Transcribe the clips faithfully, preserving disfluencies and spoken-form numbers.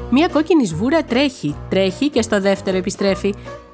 Μία κόκκινη σβούρα τρέχει, τρέχει και στο δεύτερο επιστρέφει.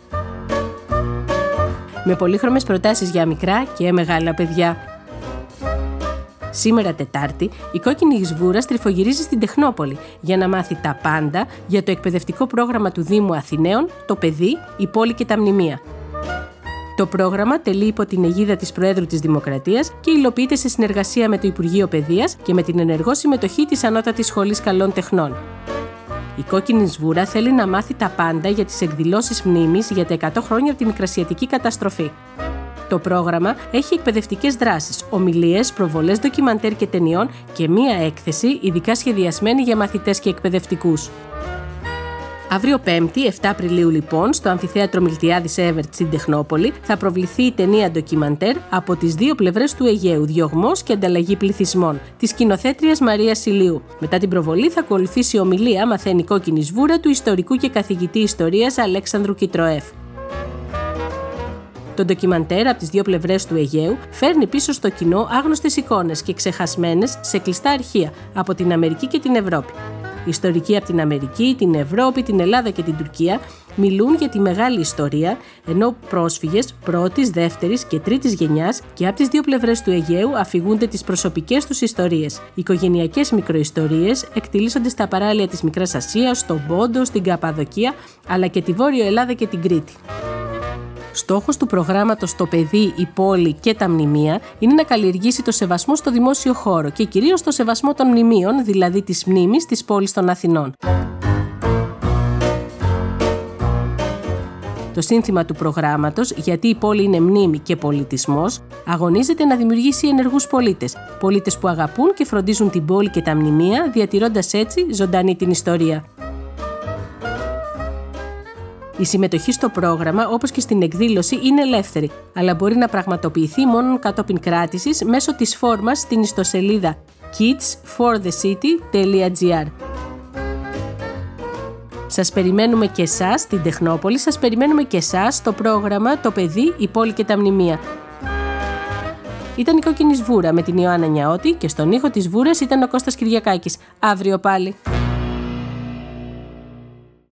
Με πολύχρωμες προτάσεις για μικρά και μεγάλα παιδιά. Σήμερα Τετάρτη, η κόκκινη σβούρα στριφογυρίζει στην Τεχνόπολη για να μάθει τα πάντα για το εκπαιδευτικό πρόγραμμα του Δήμου Αθηναίων, το παιδί, η πόλη και τα μνημεία. Το πρόγραμμα τελεί υπό την αιγίδα της Προέδρου της Δημοκρατίας και υλοποιείται σε συνεργασία με το Υπουργείο Παιδείας και με την ενεργό συμμετοχή της Ανώτατης Σχολής Καλών Τεχνών. Η κόκκινη σβούρα θέλει να μάθει τα πάντα για τις εκδηλώσεις μνήμης για τα εκατό χρόνια από τη Μικρασιατική καταστροφή. Το πρόγραμμα έχει εκπαιδευτικές δράσεις, ομιλίες, προβολές ντοκιμαντέρ και ταινιών και μία έκθεση ειδικά σχεδιασμένη για μαθητές και εκπαιδευτικούς. Αύριο Πέμπτη, επτά Απριλίου λοιπόν, στο Αμφιθέατρο Μιλτιάδης Έβερτ στην Τεχνόπολη, θα προβληθεί η ταινία ντοκιμαντέρ «Από τις δύο πλευρές του Αιγαίου, διωγμός και ανταλλαγή πληθυσμών» της σκηνοθέτριας Μαρίας Ηλίου. Μετά την προβολή θα ακολουθήσει η ομιλία «Μαθαίνει η κόκκινη σβούρα» του ιστορικού και καθηγητή ιστορίας Αλέξανδρου Κιτροέφ. Το ντοκιμαντέρ «Από τις δύο πλευρές του Αιγαίου» φέρνει πίσω στο κοινό άγνωστες εικόνες και ξεχασμένες σε κλειστά αρχεία από την Αμερική και την Ευρώπη. Ιστορικοί από την Αμερική, την Ευρώπη, την Ελλάδα και την Τουρκία μιλούν για τη μεγάλη ιστορία, ενώ πρόσφυγες πρώτης, δεύτερης και τρίτης γενιάς και από τις δύο πλευρές του Αιγαίου αφηγούνται τις προσωπικές τους ιστορίες. Οι οικογενειακές μικροϊστορίες εκτιλήσονται στα παράλια της Μικράς Ασίας, στον Πόντο, στην Καπαδοκία, αλλά και τη Βόρειο Ελλάδα και την Κρήτη. Στόχος του προγράμματος «Το παιδί, η πόλη και τα μνημεία» είναι να καλλιεργήσει το σεβασμό στο δημόσιο χώρο και κυρίως το σεβασμό των μνημείων, δηλαδή της μνήμης της πόλης των Αθηνών. Το σύνθημα του προγράμματος «Γιατί η πόλη είναι μνήμη και πολιτισμός» αγωνίζεται να δημιουργήσει ενεργούς πολίτες, πολίτες που αγαπούν και φροντίζουν την πόλη και τα μνημεία, διατηρώντας έτσι ζωντανή την ιστορία. Η συμμετοχή στο πρόγραμμα, όπως και στην εκδήλωση, είναι ελεύθερη, αλλά μπορεί να πραγματοποιηθεί μόνο κατόπιν κράτησης μέσω της φόρμας στην ιστοσελίδα kids for the city dot gr. Σας περιμένουμε και εσάς στην Τεχνόπολη, σας περιμένουμε και εσάς στο πρόγραμμα «Το παιδί, η πόλη και τα μνημεία». Ήταν η κόκκινη σβούρα με την Ιωάννα Νιαώτη και στον ήχο της σβούρας ήταν ο Κώστας Κυριακάκης. Αύριο πάλι.